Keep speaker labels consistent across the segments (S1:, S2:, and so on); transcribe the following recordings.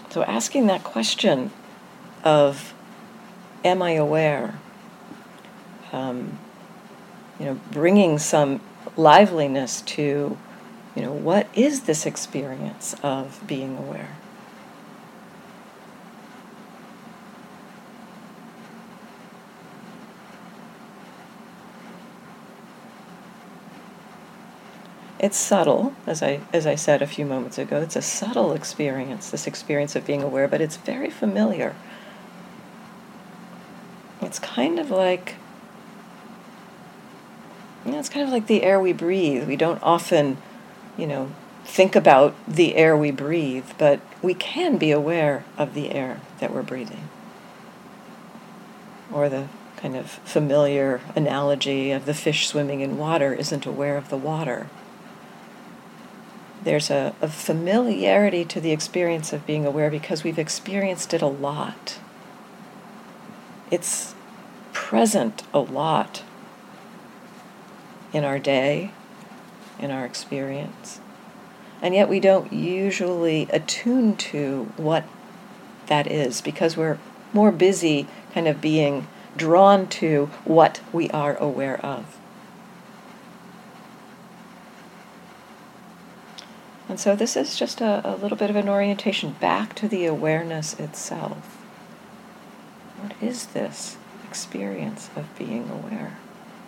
S1: So asking that question of, am I aware? Bringing some liveliness to, what is this experience of being aware? It's subtle, as I said a few moments ago. It's a subtle experience, this experience of being aware, but it's very familiar. It's kind of like, the air we breathe. We don't often, think about the air we breathe, but we can be aware of the air that we're breathing. Or the kind of familiar analogy of the fish swimming in water isn't aware of the water. There's a familiarity to the experience of being aware because we've experienced it a lot. It's present a lot in our day, in our experience. And yet we don't usually attune to what that is because we're more busy kind of being drawn to what we are aware of. And so this is just a little bit of an orientation back to the awareness itself. What is this experience of being aware?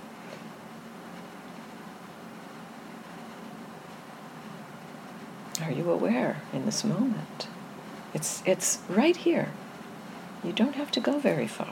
S1: Are you aware in this moment? It's right here. You don't have to go very far.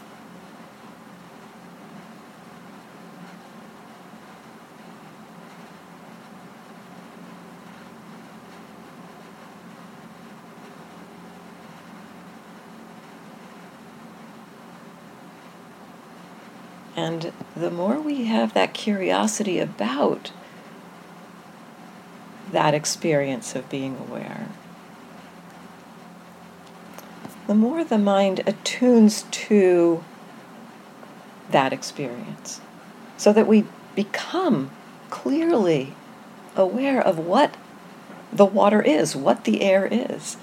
S1: And the more we have that curiosity about that experience of being aware, the more the mind attunes to that experience, so that we become clearly aware of what the water is, what the air is.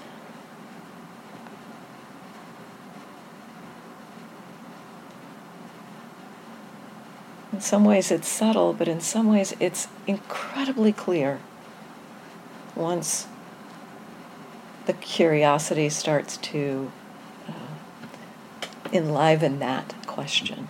S1: In some ways it's subtle, but in some ways it's incredibly clear once the curiosity starts to enliven that question.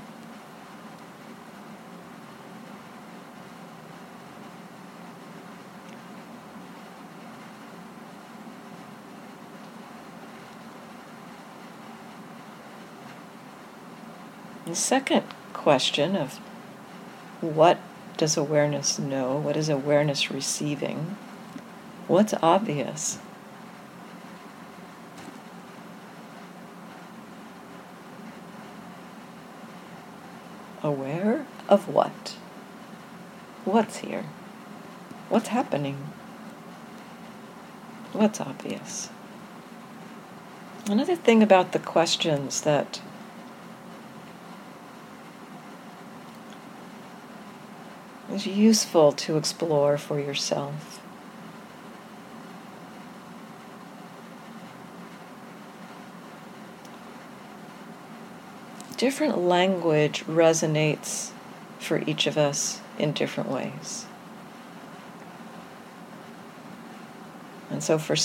S1: The second question of what does awareness know? What is awareness receiving? What's obvious? Aware of what? What's here? What's happening? What's obvious? Another thing about the questions that is useful to explore for yourself. Different language resonates for each of us in different ways. And so for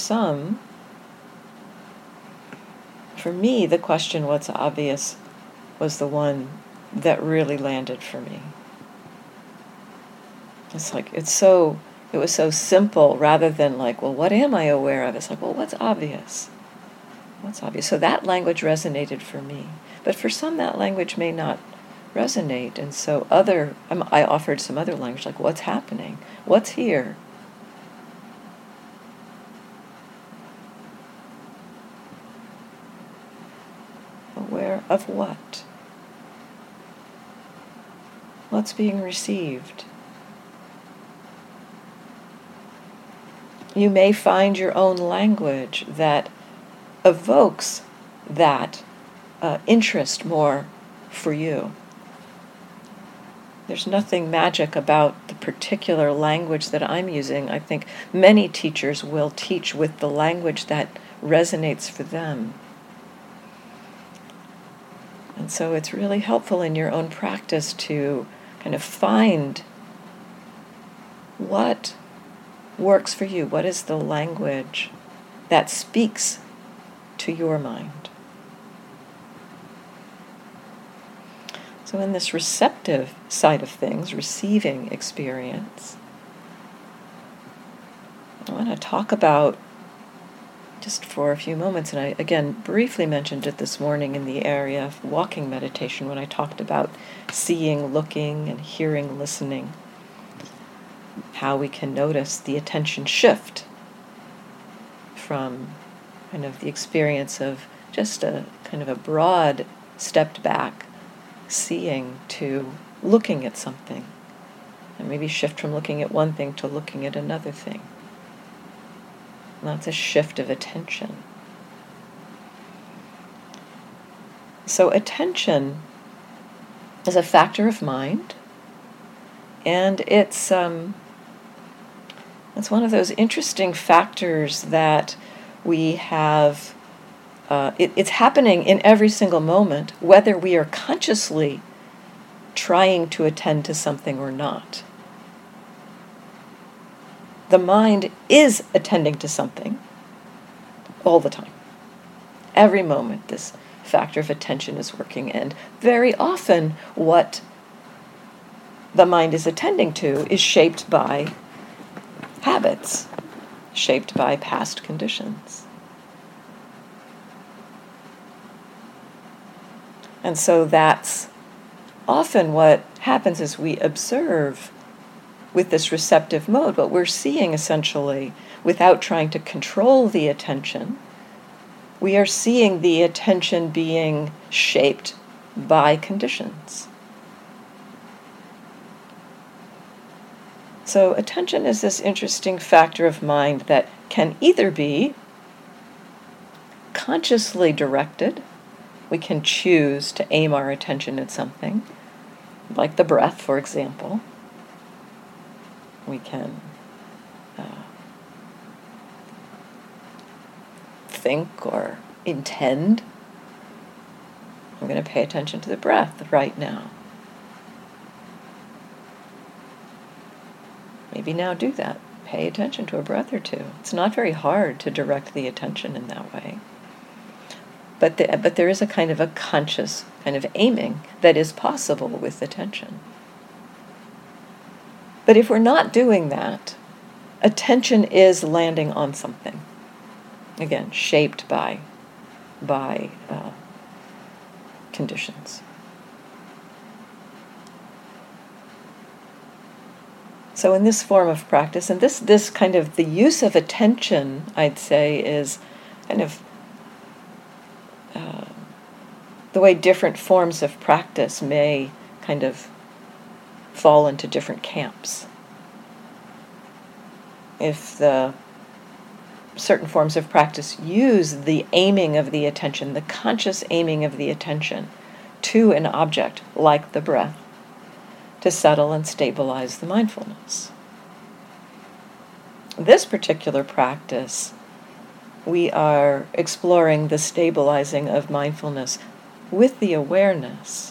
S1: me, the question, what's obvious, was the one that really landed for me. It's like, it was so simple rather than like, well, what am I aware of? It's like, well, what's obvious? What's obvious? So that language resonated for me. But for some, that language may not resonate. And so I offered some other language, like what's happening? What's here? Aware of what? What's being received? You may find your own language that evokes that interest more for you. There's nothing magic about the particular language that I'm using. I think many teachers will teach with the language that resonates for them. And so it's really helpful in your own practice to kind of find what works for you. What is the language that speaks to your mind? So in this receptive side of things, receiving experience, I want to talk about, just for a few moments, and I again briefly mentioned it this morning in the area of walking meditation when I talked about seeing, looking, and hearing, listening, how we can notice the attention shift from kind of the experience of just a kind of a broad stepped back seeing to looking at something, and maybe shift from looking at one thing to looking at another thing. And that's a shift of attention. So attention is a factor of mind, and it's one of those interesting factors that we have. It's happening in every single moment, whether we are consciously trying to attend to something or not. The mind is attending to something all the time. Every moment, this factor of attention is working, and very often what the mind is attending to is shaped by habits, shaped by past conditions. And so that's often what happens is we observe with this receptive mode, what we're seeing essentially, without trying to control the attention, we are seeing the attention being shaped by conditions. So attention is this interesting factor of mind that can either be consciously directed. We can choose to aim our attention at something, like the breath, for example. We can think or intend, I'm going to pay attention to the breath right now. Maybe now do that. Pay attention to a breath or two. It's not very hard to direct the attention in that way. But there is a kind of a conscious kind of aiming that is possible with attention. But if we're not doing that, attention is landing on something. Again, shaped by conditions. So in this form of practice, and this kind of the use of attention, I'd say, is kind of the way different forms of practice may kind of fall into different camps. If the certain forms of practice use the aiming of the attention, the conscious aiming of the attention to an object like the breath to settle and stabilize the mindfulness. This particular practice, we are exploring the stabilizing of mindfulness with the awareness,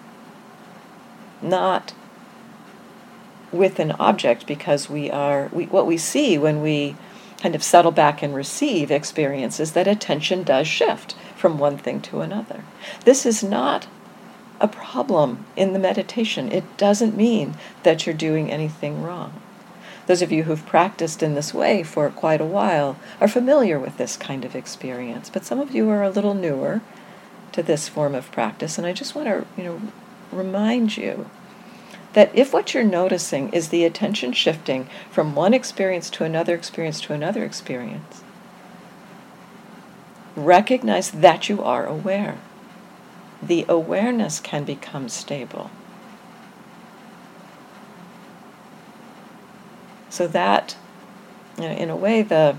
S1: not with an object, because what we see when we kind of settle back and receive experience is that attention does shift from one thing to another. This is not a problem in the meditation. It doesn't mean that you're doing anything wrong. Those of you who've practiced in this way for quite a while are familiar with this kind of experience, but some of you are a little newer to this form of practice, and I just want to, remind you that if what you're noticing is the attention shifting from one experience to another experience to another experience, recognize that you are aware. The awareness can become stable. So that, in a way, the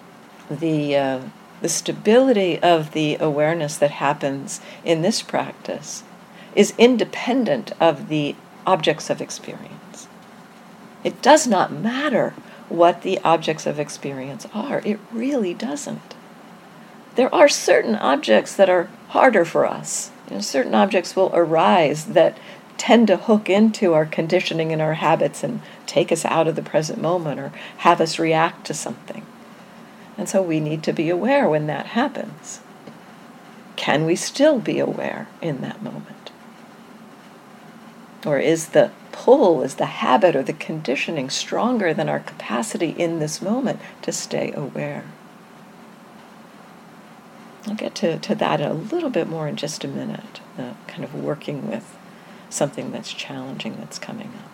S1: stability of the awareness that happens in this practice is independent of the objects of experience. It does not matter what the objects of experience are. It really doesn't. there are certain objects that are harder for us. Certain objects will arise that tend to hook into our conditioning and our habits and take us out of the present moment or have us react to something. And so we need to be aware when that happens. Can we still be aware in that moment? Or is the pull, is the habit or the conditioning stronger than our capacity in this moment to stay aware? I'll get to that a little bit more in just a minute, kind of working with something that's challenging that's coming up.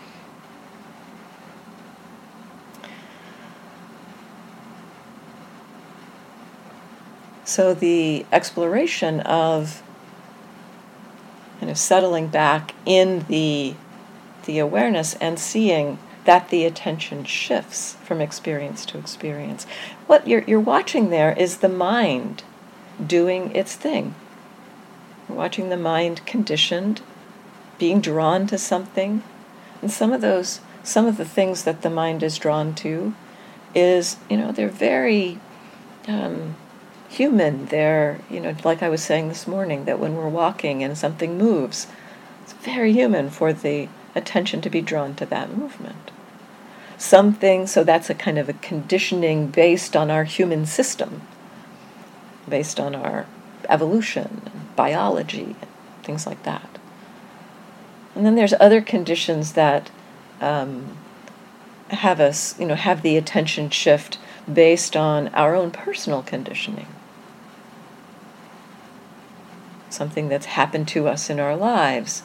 S1: So the exploration of kind of settling back in the awareness and seeing that the attention shifts from experience to experience. What you're watching there is the mind doing its thing. You're watching the mind conditioned, being drawn to something. And some of the things that the mind is drawn to is, they're very human. They're, like I was saying this morning, that when we're walking and something moves, it's very human for the attention to be drawn to that movement. So that's a kind of a conditioning based on our human system, based on our evolution, and biology, and things like that. And then there's other conditions that have us, have the attention shift based on our own personal conditioning. Something that's happened to us in our lives.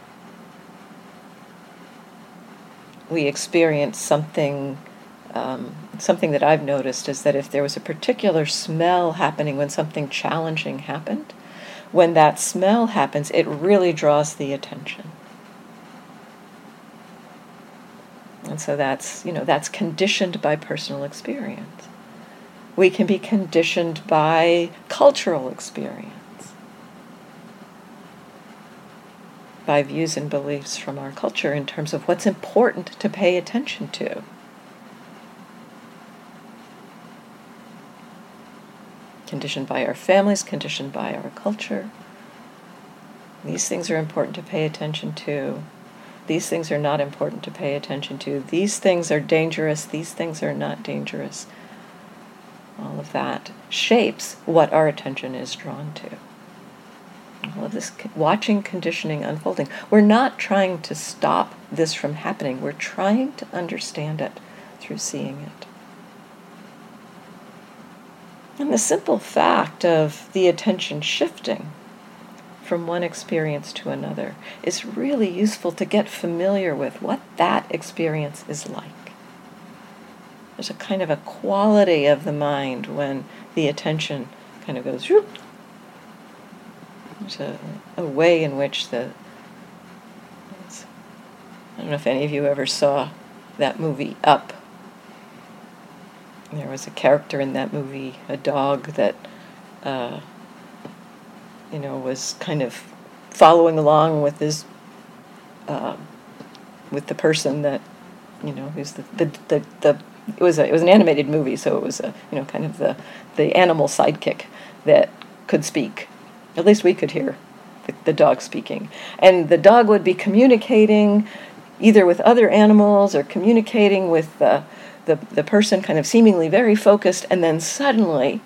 S1: We experience something that I've noticed is that if there was a particular smell happening when something challenging happened, when that smell happens, it really draws the attention. And so that's conditioned by personal experience. We can be conditioned by cultural experience, by views and beliefs from our culture in terms of what's important to pay attention to. Conditioned by our families, conditioned by our culture. These things are important to pay attention to. These things are not important to pay attention to. These things are dangerous. These things are not dangerous. All of that shapes what our attention is drawn to. All of this watching conditioning unfolding. We're not trying to stop this from happening. We're trying to understand it through seeing it. And the simple fact of the attention shifting from one experience to another is really useful to get familiar with what that experience is like. There's a kind of a quality of the mind when the attention kind of goes whoop. There's a way in which I don't know if any of you ever saw that movie Up. There was a character in that movie, a dog that was kind of following along with his with the person that who's it was an animated movie, so it was kind of the animal sidekick that could speak. At least we could hear the dog speaking. And the dog would be communicating either with other animals or communicating with the person kind of seemingly very focused, and then suddenly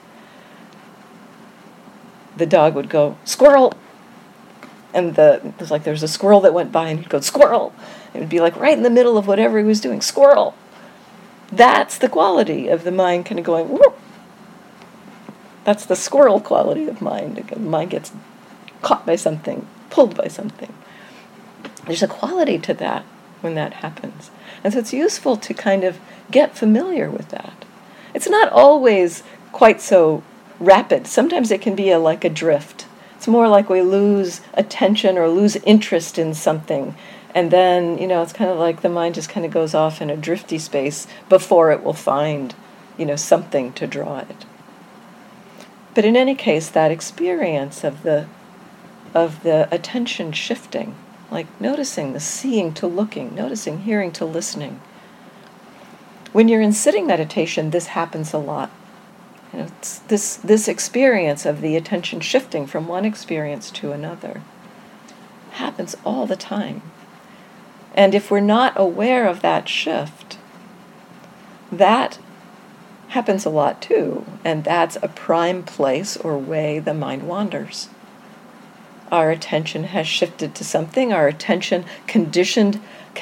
S1: the dog would go, squirrel! And it was like there was a squirrel that went by and he'd go, squirrel! It would be like right in the middle of whatever he was doing, squirrel! That's the quality of the mind kind of going, whoop! That's the squirrel quality of mind. The mind gets caught by something, pulled by something. There's a quality to that when that happens. And so it's useful to kind of get familiar with that. It's not always quite so rapid. Sometimes it can be like a drift. It's more like we lose attention or lose interest in something. And then, it's kind of like the mind just kind of goes off in a drifty space before it will find, something to draw it. But in any case, that experience of the attention shifting, like noticing the seeing to looking, noticing hearing to listening. When you're in sitting meditation, this happens a lot. It's this experience of the attention shifting from one experience to another happens all the time. And if we're not aware of that shift, that happens a lot too, and that's a prime place or way the mind wanders. Our attention has shifted to something, our attention conditions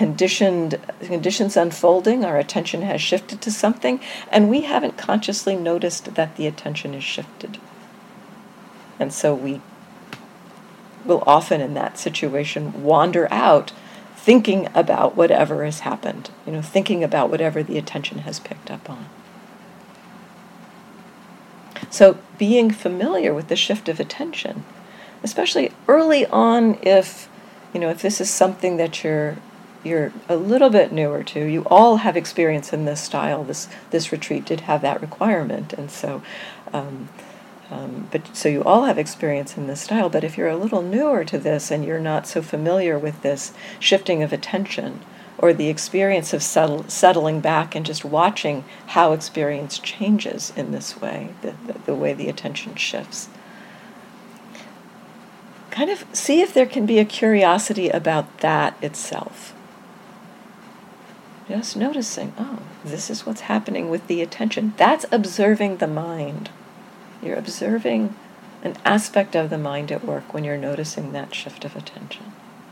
S1: unfolding, our attention has shifted to something, and we haven't consciously noticed that the attention is shifted. And so we will often in that situation wander out thinking about whatever has happened, thinking about whatever the attention has picked up on. So being familiar with the shift of attention, especially early on, if this is something that you're a little bit newer to, you all have experience in this style. This retreat did have that requirement, and so, so you all have experience in this style. But if you're a little newer to this and you're not so familiar with this shifting of attention, or the experience of settling back and just watching how experience changes in this way, the way the attention shifts. Kind of see if there can be a curiosity about that itself. Just noticing, this is what's happening with the attention. That's observing the mind. You're observing an aspect of the mind at work when you're noticing that shift of attention.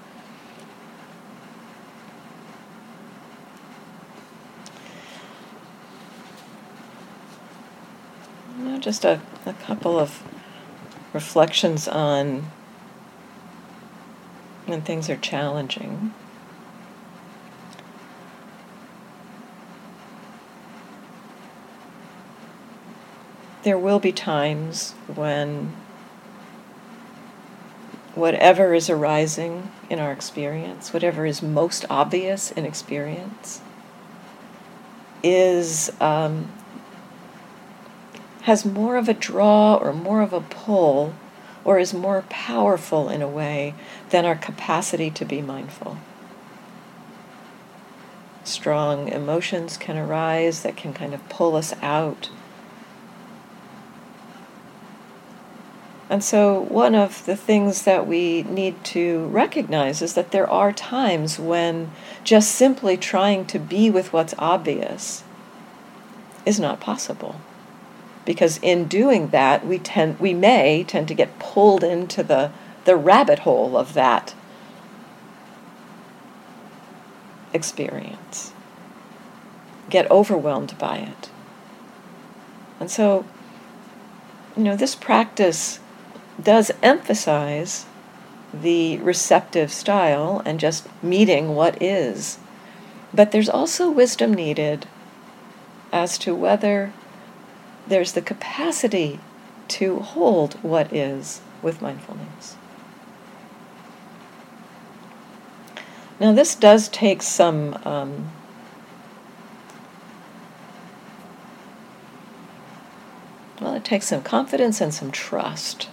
S1: Just a couple of reflections on when things are challenging. There will be times when whatever is arising in our experience, whatever is most obvious in experience, has more of a draw or more of a pull, or is more powerful in a way than our capacity to be mindful. Strong emotions can arise that can kind of pull us out. And so one of the things that we need to recognize is that there are times when just simply trying to be with what's obvious is not possible. Because in doing that, we may tend to get pulled into the rabbit hole of that experience, get overwhelmed by it. And so, this practice does emphasize the receptive style and just meeting what is. But there's also wisdom needed as to whether there's the capacity to hold what is with mindfulness. Now, this does take some it takes some confidence and some trust.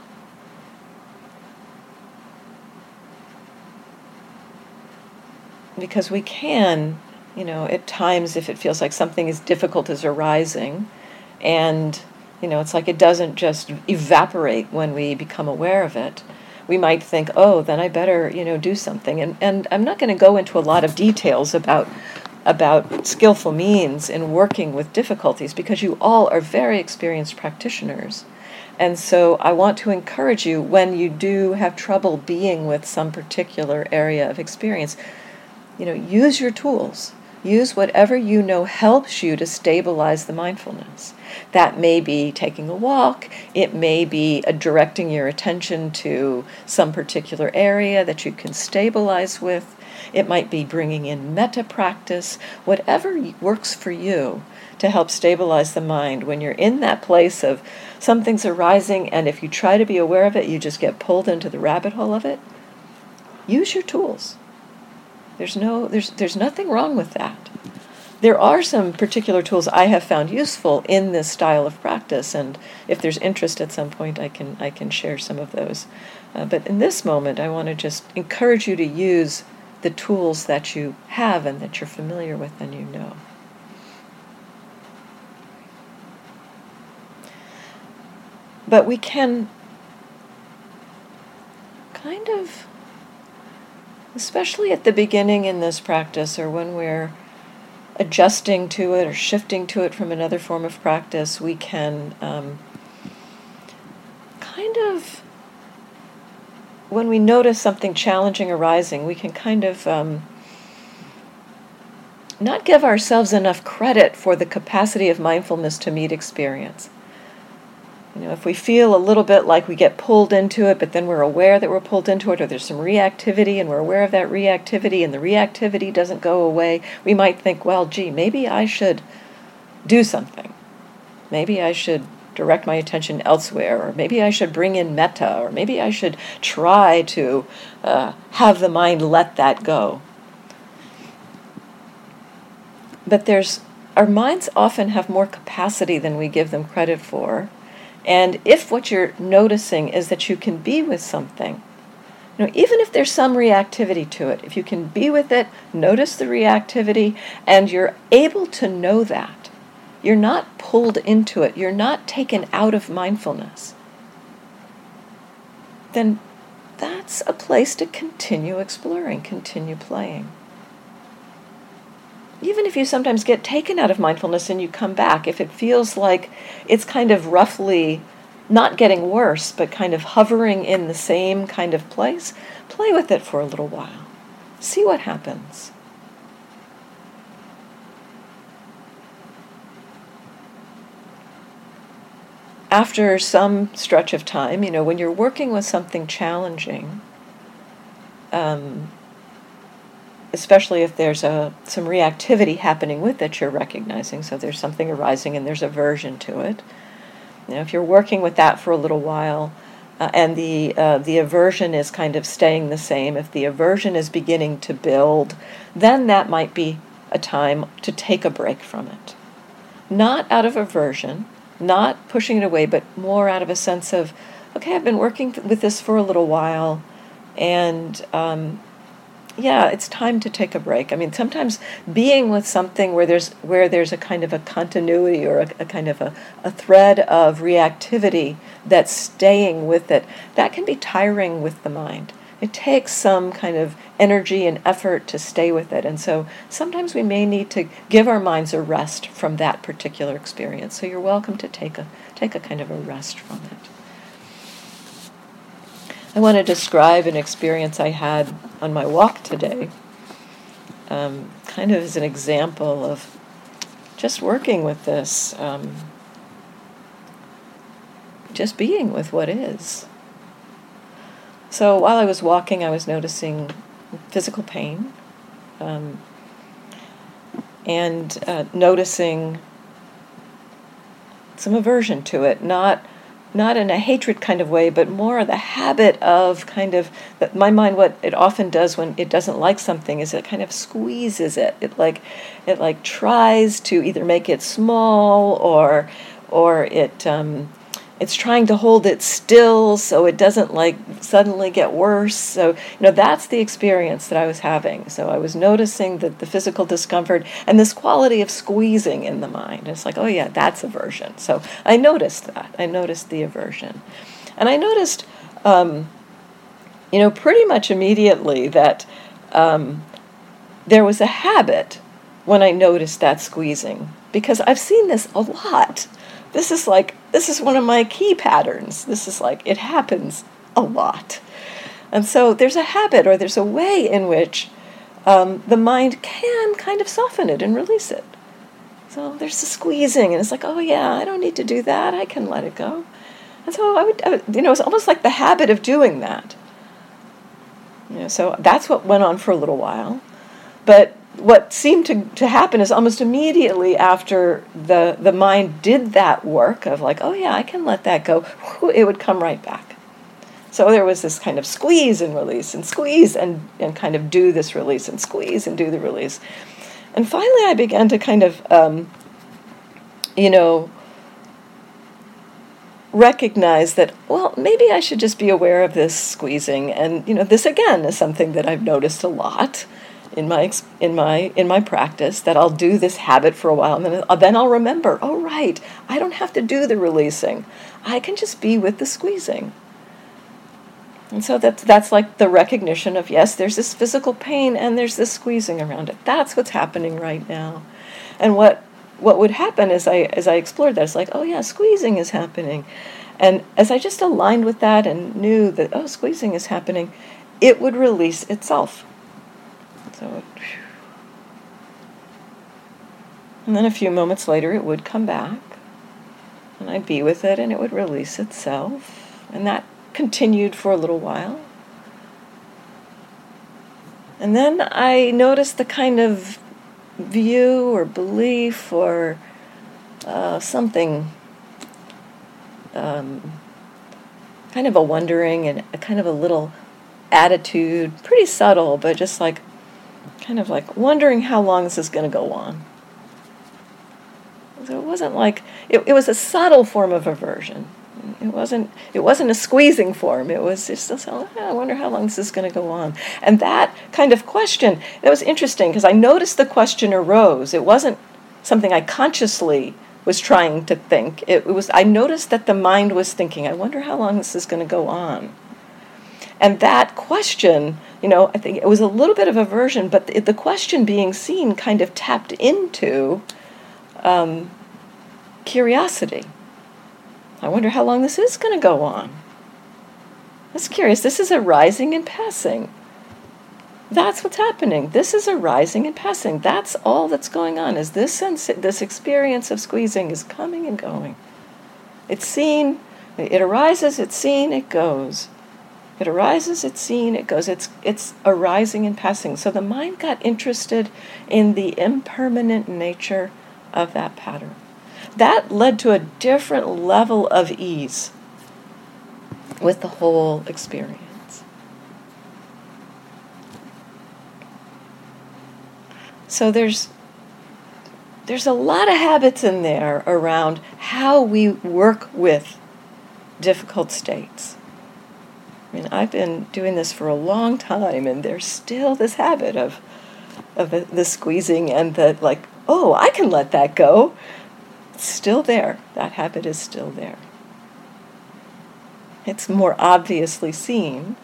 S1: Because we can, at times, if it feels like something is difficult is arising, and, it's like it doesn't just evaporate when we become aware of it. We might think, then I better, do something. And I'm not going to go into a lot of details about skillful means in working with difficulties, because you all are very experienced practitioners. And so I want to encourage you, when you do have trouble being with some particular area of experience, use your tools. Use whatever helps you to stabilize the mindfulness. That may be taking a walk. It may be directing your attention to some particular area that you can stabilize with. It might be bringing in metta practice. Whatever works for you to help stabilize the mind when you're in that place of something's arising, and if you try to be aware of it, you just get pulled into the rabbit hole of it. Use your tools. There's nothing wrong with that. There are some particular tools I have found useful in this style of practice, and if there's interest at some point, I can share some of those. But in this moment, I want to just encourage you to use the tools that you have and that you're familiar with and But we can kind of, especially at the beginning in this practice, or when we're adjusting to it or shifting to it from another form of practice, we can kind of, when we notice something challenging arising, we can kind of not give ourselves enough credit for the capacity of mindfulness to meet experience. If we feel a little bit like we get pulled into it, but then we're aware that we're pulled into it, or there's some reactivity and we're aware of that reactivity and the reactivity doesn't go away, we might think, well, gee, maybe I should do something. Maybe I should direct my attention elsewhere, or maybe I should bring in metta, or maybe I should try to have the mind let that go. But our minds often have more capacity than we give them credit for. And if what you're noticing is that you can be with something, even if there's some reactivity to it, if you can be with it, notice the reactivity, and you're able to know that, you're not pulled into it, you're not taken out of mindfulness, then that's a place to continue exploring, continue playing. Even if you sometimes get taken out of mindfulness and you come back, if it feels like it's kind of roughly not getting worse, but kind of hovering in the same kind of place, play with it for a little while. See what happens. After some stretch of time, when you're working with something challenging, especially if there's some reactivity happening with it you're recognizing, so there's something arising and there's aversion to it. If you're working with that for a little while, and the aversion is kind of staying the same, if the aversion is beginning to build, then that might be a time to take a break from it. Not out of aversion, not pushing it away, but more out of a sense of, okay, I've been working with this for a little while, and it's time to take a break. Sometimes being with something where there's a kind of a continuity or a kind of a thread of reactivity that's staying with it, that can be tiring with the mind. It takes some kind of energy and effort to stay with it. And so sometimes we may need to give our minds a rest from that particular experience. So you're welcome to take a kind of a rest from it. I want to describe an experience I had on my walk today, kind of as an example of just working with this, just being with what is. So while I was walking, I was noticing physical pain, and noticing some aversion to it, not in a hatred kind of way, but more the habit of kind of, my mind, what it often does when it doesn't like something is it kind of squeezes it. It tries to either make it small or it's trying to hold it still so it doesn't suddenly get worse. So, that's the experience that I was having. So I was noticing the physical discomfort and this quality of squeezing in the mind. It's like, oh yeah, that's aversion. So I noticed that. I noticed the aversion. And I noticed, pretty much immediately that there was a habit when I noticed that squeezing, because I've seen this a lot. This is one of my key patterns. This is it happens a lot. And so there's a habit, or there's a way in which the mind can kind of soften it and release it. So there's the squeezing, and it's like, oh yeah, I don't need to do that. I can let it go. And so I would it's almost like the habit of doing that. So that's what went on for a little while. But what seemed to happen is almost immediately after the mind did that work of oh yeah, I can let that go, it would come right back. So there was this kind of squeeze and release, and squeeze and kind of do this release, and squeeze and do the release. And finally I began to kind of, recognize that, well, maybe I should just be aware of this squeezing. And, this again is something that I've noticed a lot. in my practice that I'll do this habit for a while, and then I'll remember, oh right, I don't have to do the releasing. I can just be with the squeezing. And so that's like the recognition of, yes, there's this physical pain and there's this squeezing around it. That's what's happening right now. And what would happen as I explored that, it's like, oh yeah, squeezing is happening. And as I just aligned with that and knew that, oh, squeezing is happening, it would release itself. So, and then a few moments later it would come back, and I'd be with it and it would release itself. And that continued for a little while. And then I noticed the kind of view or belief or something, kind of a wondering and a kind of a little attitude, pretty subtle, but just like, kind of like wondering how long this is going to go on. So it wasn't like, it was a subtle form of aversion. It wasn't a squeezing form. It was just, I wonder how long this is going to go on. And that kind of question, that was interesting because I noticed the question arose. It wasn't something I consciously was trying to think. I noticed that the mind was thinking, I wonder how long this is going to go on. And that question, I think it was a little bit of aversion, but the question being seen kind of tapped into curiosity. I wonder how long this is going to go on. That's curious. This is arising and passing. That's what's happening. This is arising and passing. That's all that's going on, is this experience of squeezing is coming and going. It's seen, it arises, it's seen, it goes. It arises, it's seen, it goes. It's arising and passing. So the mind got interested in the impermanent nature of that pattern. That led to a different level of ease with the whole experience. So there's a lot of habits in there around how we work with difficult states. I mean, I've been doing this for a long time, and there's still this habit of the squeezing and the like, oh, I can let that go. It's still there. That habit is still there. It's more obviously seen.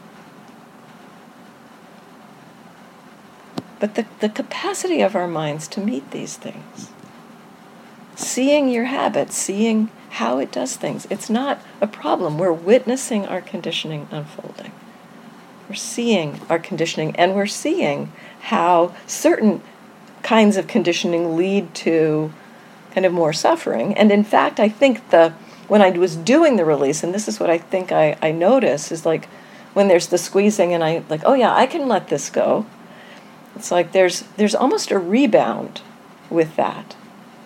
S1: But the capacity of our minds to meet these things, seeing your habit, seeing how it does things, it's not a problem. We're witnessing our conditioning unfolding. We're seeing our conditioning, and we're seeing how certain kinds of conditioning lead to kind of more suffering. And in fact, I think when I was doing the release, and this is what I think I notice, is like when there's the squeezing and I like, oh yeah, I can let this go. It's like there's almost a rebound with that.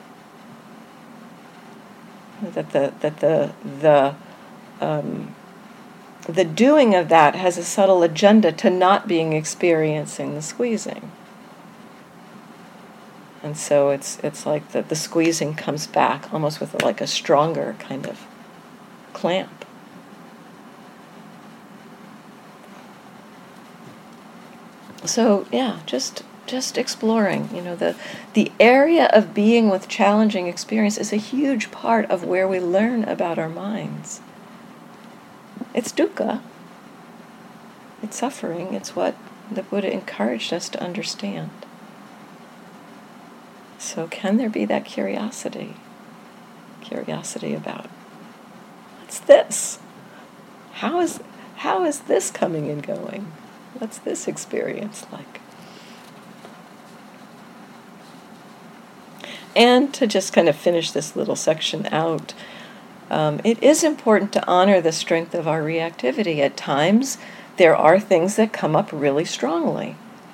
S1: The doing of that has a subtle agenda to not experiencing the squeezing. And so it's like the squeezing comes back almost with like a stronger kind of clamp. So yeah, just exploring. The area of being with challenging experience is a huge part of where we learn about our minds. It's dukkha. It's suffering. It's what the Buddha encouraged us to understand. So can there be that curiosity? Curiosity about, what's this? How is this coming and going? What's this experience like? And to just kind of finish this little section out, it is important to honor the strength of our reactivity. At times, there are things that come up really strongly.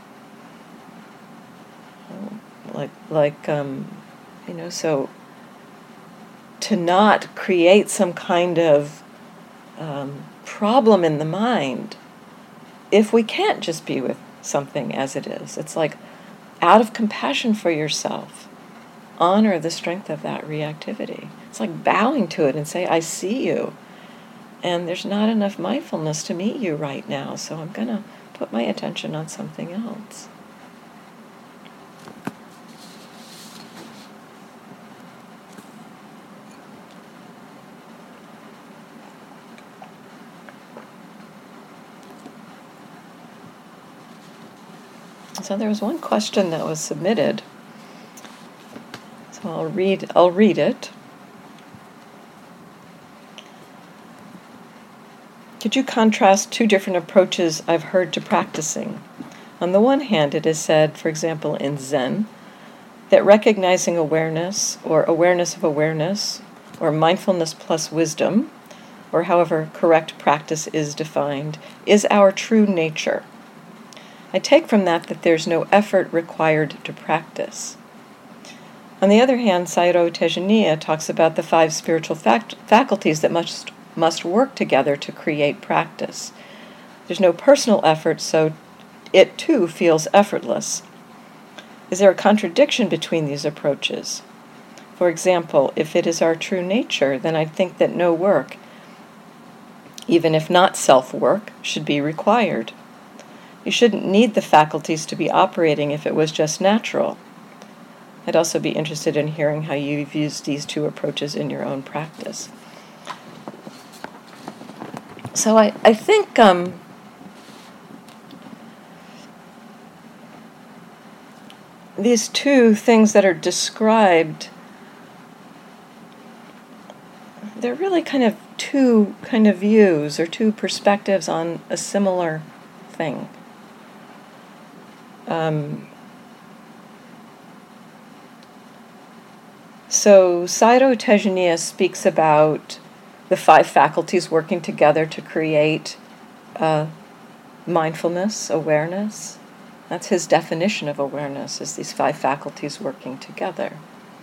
S1: So to not create some kind of problem in the mind if we can't just be with something as it is. It's like, out of compassion for yourself, honor the strength of that reactivity. It's like bowing to it and say, I see you, and there's not enough mindfulness to meet you right now, so I'm going to put my attention on something else. So there was one question that was submitted. So I'll read it. Could you contrast two different approaches I've heard to practicing? On the one hand, it is said, for example, in Zen, that recognizing awareness, or awareness of awareness, or mindfulness plus wisdom, or however correct practice is defined, is our true nature. I take from that there's no effort required to practice. On the other hand, Sayadaw Tejaniya talks about the 5 spiritual faculties that must work together to create practice. There's no personal effort, so it too feels effortless. Is there a contradiction between these approaches? For example, if it is our true nature, then I think that no work, even if not self-work, should be required. You shouldn't need the faculties to be operating if it was just natural. I'd also be interested in hearing how you've used these two approaches in your own practice. So I think these two things that are described, they're really kind of two kind of views or two perspectives on a similar thing. So Sayadaw Tejaniya speaks about the 5 faculties working together to create mindfulness, awareness. That's his definition of awareness, is these 5 faculties working together.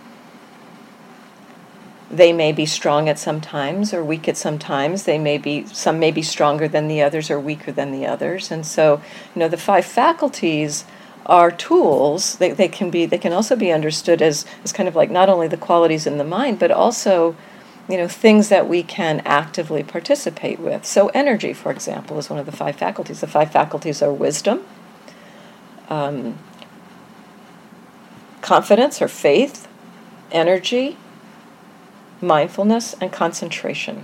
S1: They may be strong at some times or weak at some times. Some may be stronger than the others or weaker than the others. And so, the 5 faculties are tools. They can also be understood as kind of like not only the qualities in the mind, but also, things that we can actively participate with. So energy, for example, is one of the 5 faculties. The 5 faculties are wisdom, confidence or faith, energy, mindfulness, and concentration.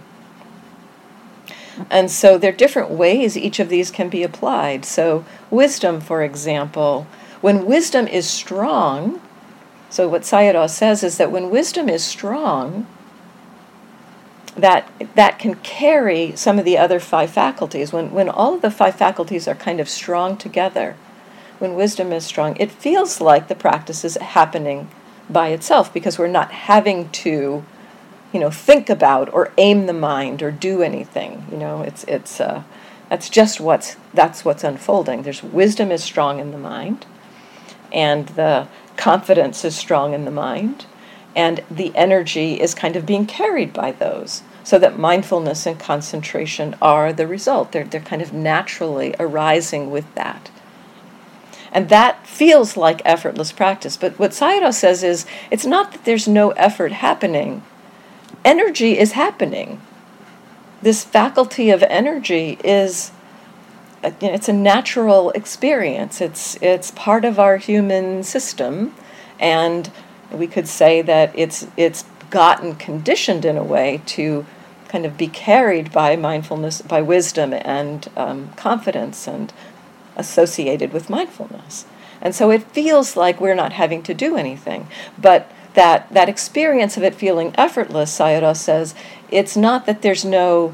S1: And so there are different ways each of these can be applied. So wisdom, for example, when wisdom is strong, so what Sayadaw says is that when wisdom is strong, that can carry some of the other 5 faculties. When all of the 5 faculties are kind of strong together, when wisdom is strong, it feels like the practice is happening by itself because we're not having to think about or aim the mind or do anything. That's what's unfolding. There's wisdom is strong in the mind, and the confidence is strong in the mind, and the energy is kind of being carried by those, so that mindfulness and concentration are the result. They're kind of naturally arising with that. And that feels like effortless practice. But what Sayadaw says is, it's not that there's no effort happening. Energy is happening. This faculty of energy is, it's a natural experience. It's part of our human system, and we could say that it's gotten conditioned in a way to kind of be carried by mindfulness, by wisdom and confidence, and associated with mindfulness. And so it feels like we're not having to do anything, but that experience of it feeling effortless, Sayadaw says, it's not that there's no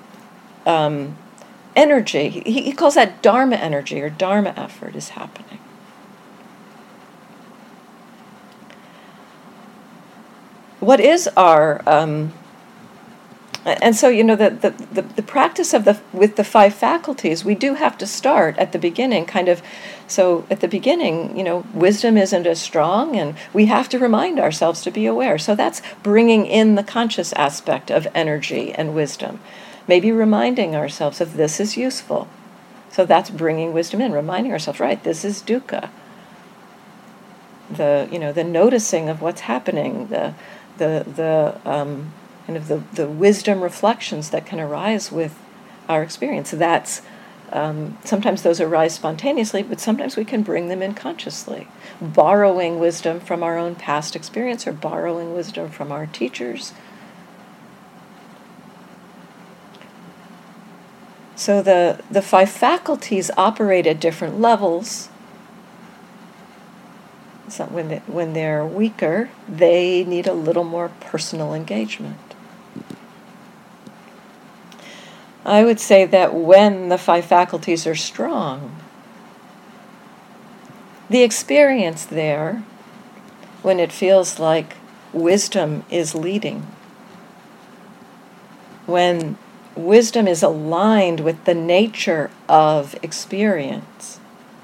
S1: energy. He calls that dharma energy or dharma effort is happening. What is our and so the practice with the 5 faculties, we do have to start at the beginning, kind of. So at the beginning, wisdom isn't as strong, and we have to remind ourselves to be aware. So that's bringing in the conscious aspect of energy and wisdom. Maybe reminding ourselves of this is useful. So that's bringing wisdom in, reminding ourselves, right, this is dukkha. The noticing of what's happening, the wisdom reflections that can arise with our experience. That's sometimes those arise spontaneously, but sometimes we can bring them in consciously, borrowing wisdom from our own past experience or borrowing wisdom from our teachers. So the 5 faculties operate at different levels, So when they're weaker, they need a little more personal engagement. I would say that when the 5 faculties are strong, the experience there, when it feels like wisdom is leading, when wisdom is aligned with the nature of experience,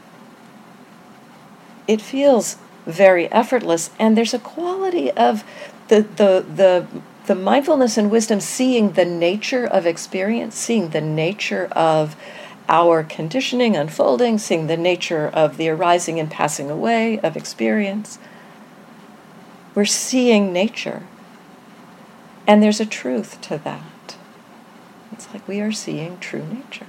S1: it feels very effortless, and there's a quality of the mindfulness and wisdom seeing the nature of experience, seeing the nature of our conditioning unfolding, seeing the nature of the arising and passing away of experience. We're seeing nature, and there's a truth to that. It's like we are seeing true nature.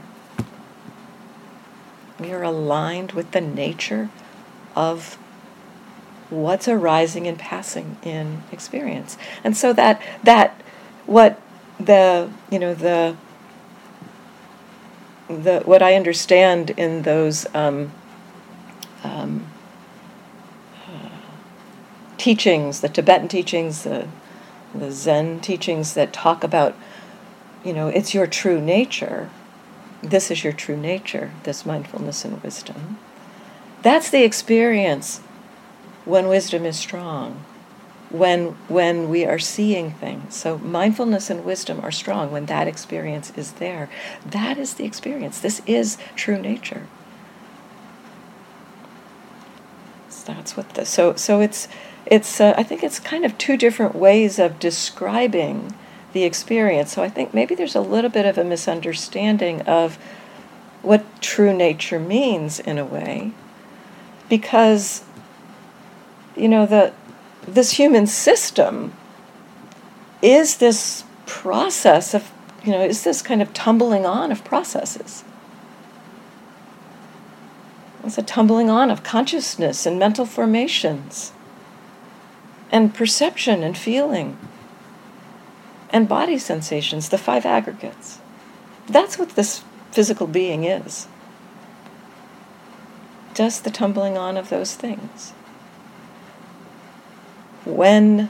S1: We are aligned with the nature of what's arising and passing in experience. And so that what the what I understand in those teachings, the Tibetan teachings, the Zen teachings that talk about, it's your true nature. This is your true nature, this mindfulness and wisdom. That's the experience when wisdom is strong, when we are seeing things. So mindfulness and wisdom are strong when that experience is there. That is the experience. This is true nature. So that's what the so it's I think it's kind of 2 different ways of describing the experience. So I think maybe there's a little bit of a misunderstanding of what true nature means in a way, because this human system is this process of, is this kind of tumbling on of processes. It's a tumbling on of consciousness and mental formations and perception and feeling and body sensations, the 5 aggregates. That's what this physical being is. Just the tumbling on of those things. When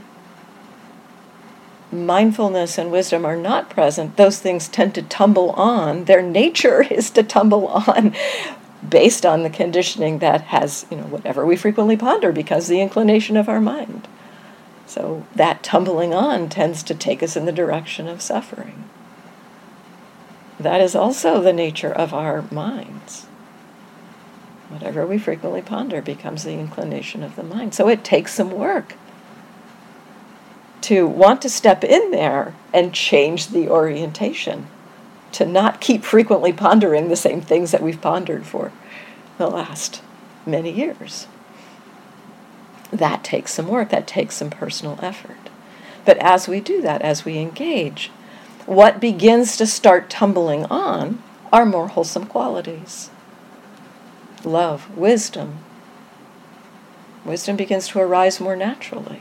S1: mindfulness and wisdom are not present, those things tend to tumble on. Their nature is to tumble on based on the conditioning that has, whatever we frequently ponder because the inclination of our mind. So that tumbling on tends to take us in the direction of suffering. That is also the nature of our minds. Whatever we frequently ponder becomes the inclination of the mind. So it takes some work to want to step in there and change the orientation, to not keep frequently pondering the same things that we've pondered for the last many years. That takes some work, that takes some personal effort. But as we do that, as we engage, what begins to start tumbling on are more wholesome qualities. Love, wisdom. Wisdom begins to arise more naturally.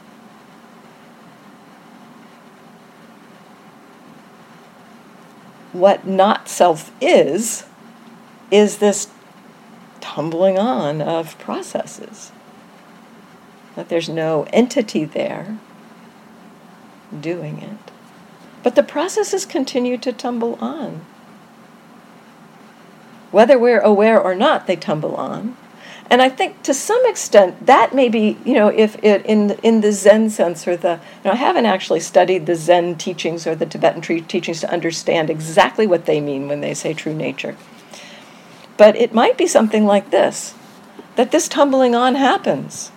S1: What not self is this tumbling on of processes. That there's no entity there doing it. But the processes continue to tumble on. Whether we're aware or not, they tumble on. And I think to some extent that may be, if it in the Zen sense, or I haven't actually studied the Zen teachings or the Tibetan teachings to understand exactly what they mean when they say true nature. But it might be something like this, that this tumbling on happens.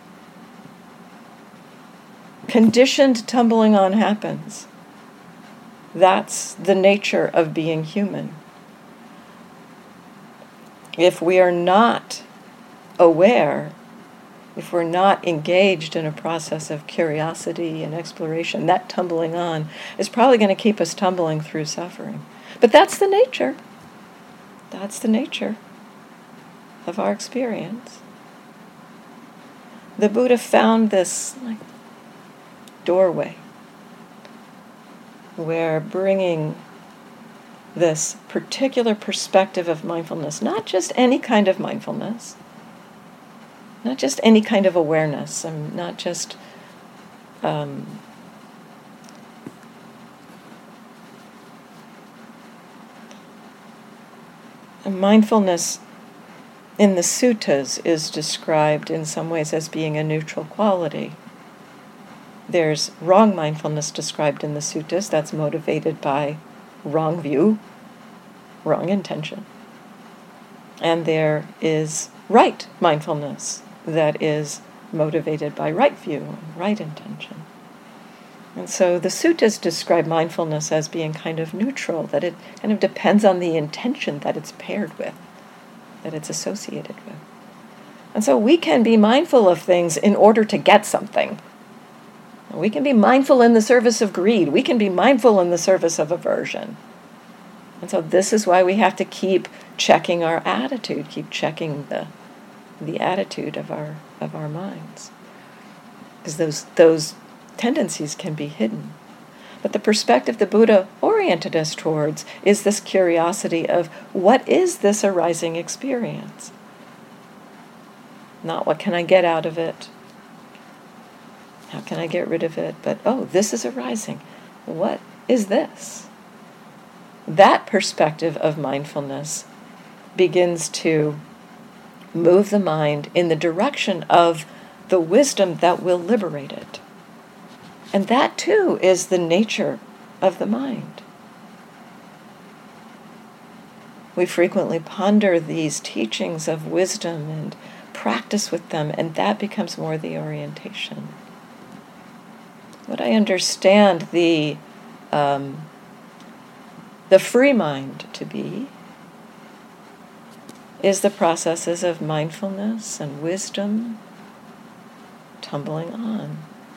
S1: Conditioned tumbling on happens. That's the nature of being human. If we are not aware, if we're not engaged in a process of curiosity and exploration, that tumbling on is probably going to keep us tumbling through suffering. But that's the nature. That's the nature of our experience. The Buddha found this doorway where bringing this particular perspective of mindfulness, not just any kind of mindfulness, Not just any kind of awareness, not just mindfulness in the suttas is described in some ways as being a neutral quality. There's wrong mindfulness described in the suttas that's motivated by wrong view, wrong intention. And there is right mindfulness that is motivated by right view, right intention. And so the suttas describe mindfulness as being kind of neutral, that it kind of depends on the intention that it's paired with, that it's associated with. And so we can be mindful of things in order to get something. We can be mindful in the service of greed. We can be mindful in the service of aversion. And so this is why we have to keep checking our attitude, keep checking the attitude of our minds. Because those tendencies can be hidden. But the perspective the Buddha oriented us towards is this curiosity of what is this arising experience? Not what can I get out of it? How can I get rid of it? But, this is arising. What is this? That perspective of mindfulness begins to move the mind in the direction of the wisdom that will liberate it. And that, too, is the nature of the mind. We frequently ponder these teachings of wisdom and practice with them, and that becomes more the orientation. What I understand the free mind to be is the processes of mindfulness and wisdom tumbling on.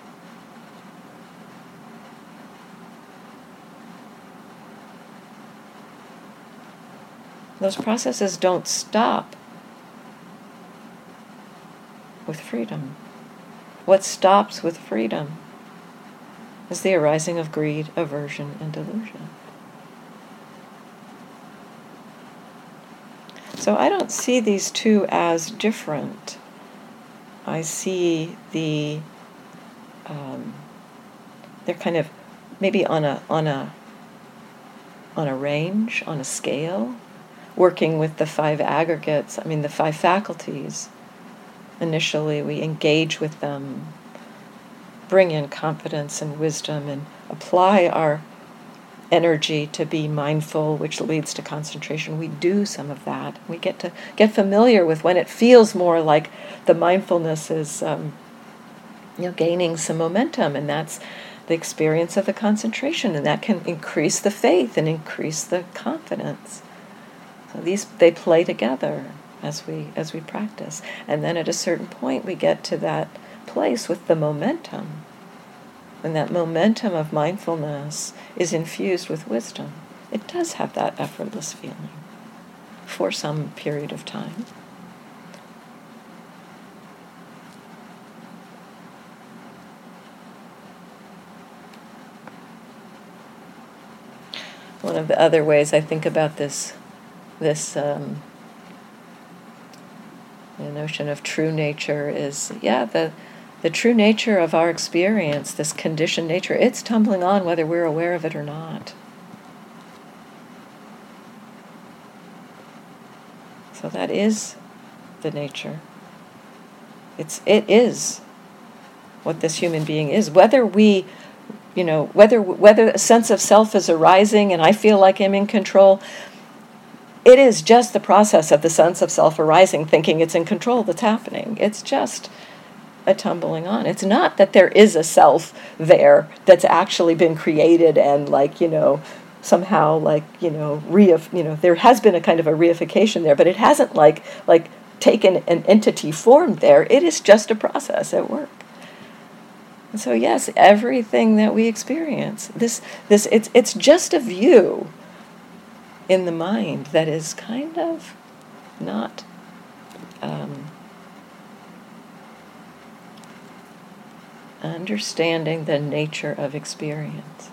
S1: Those processes don't stop with freedom. What stops with freedom is the arising of greed, aversion, and delusion. So I don't see these two as different. I see they're kind of maybe on a range, on a scale, working with the five aggregates, the five faculties. Initially, we engage with them, bring in confidence and wisdom, and apply our energy to be mindful, which leads to concentration. We do some of that. We get to get familiar with when it feels more like the mindfulness is gaining some momentum, and that's the experience of the concentration, and that can increase the faith and increase the confidence. So they play together as we practice. And then at a certain point we get to that place with the momentum. When that momentum of mindfulness is infused with wisdom, it does have that effortless feeling for some period of time. One of the other ways I think about this the notion of true nature is, the true nature of our experience, this conditioned nature, it's tumbling on whether we're aware of it or not. So that is the nature. It is what this human being is. Whether we, whether a sense of self is arising and I feel like I'm in control, it is just the process of the sense of self arising, thinking it's in control, that's happening. It's just a tumbling on. It's not that there is a self there that's actually been created and somehow there has been a kind of a reification there, but it hasn't like taken an entity form there. It is just a process at work. And so yes, everything that we experience, it's just a view in the mind that is kind of not understanding the nature of experience.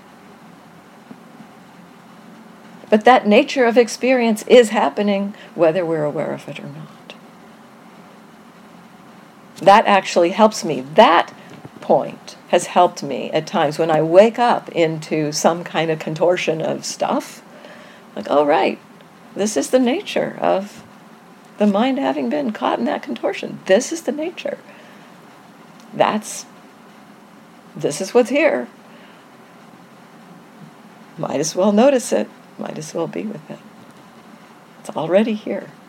S1: But that nature of experience is happening whether we're aware of it or not. That actually helps me. That point has helped me at times when I wake up into some kind of contortion of stuff. Like, oh, right, this is the nature of the mind having been caught in that contortion. This is the nature. This is what's here. Might as well notice it. Might as well be with it. It's already here.